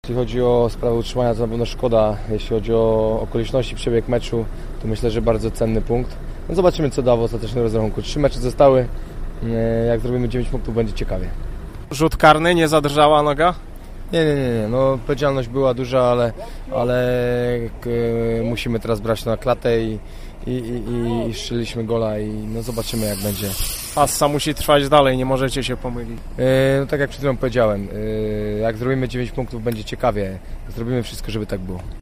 Jeśli chodzi o sprawę utrzymania, to na pewno szkoda. Jeśli chodzi o okoliczności, przebieg meczu, to myślę, że bardzo cenny punkt. No zobaczymy, co da w ostatecznym rozrachunku. 3 mecze zostały. Jak zrobimy 9 punktów, będzie ciekawie. Rzut karny, nie zadrżała noga? Nie. No, odpowiedzialność była duża, ale musimy teraz brać to na klatę i strzeliliśmy gola i no zobaczymy, jak będzie. Passa musi trwać dalej, nie możecie się pomylić. No tak jak przed chwilą powiedziałem, jak zrobimy 9 punktów, będzie ciekawie. Zrobimy wszystko, żeby tak było.